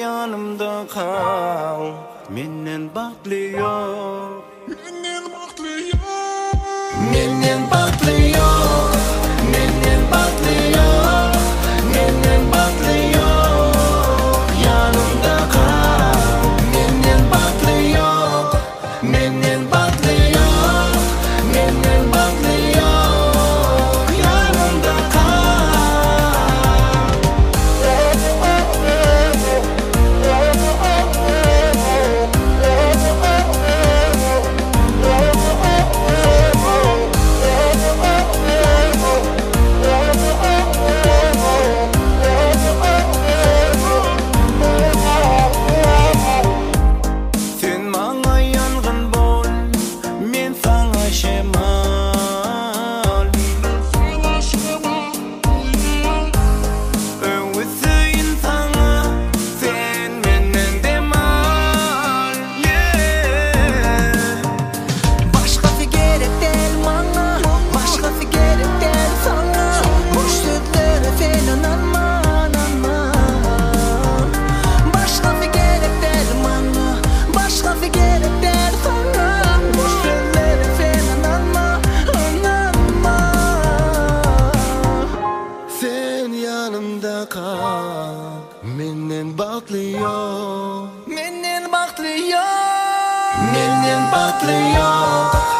yanımda kal. Menden baklı yok. Menden baklı yok. Menden baklı yok. Menden baklı yok. Menden baklı yok. Yanımda kal. Menden baklı yok. Menden baklı yok. Menden baklı yok. Yanımda kal. Sen bana yangın bol, men sana şemal. Öğütüyün sana, sen menden demal. Başkası gerek değil bana, başkası gerek değil sana. Boş sözlere sen inanma, inanma. Başkası gerek değil bana, başkası gerek değil sana. Boş sözlere sen inanma, inanma. Sen yanımda kal. Menden baklı yok. Menden baklı yok. Menden baklı yok.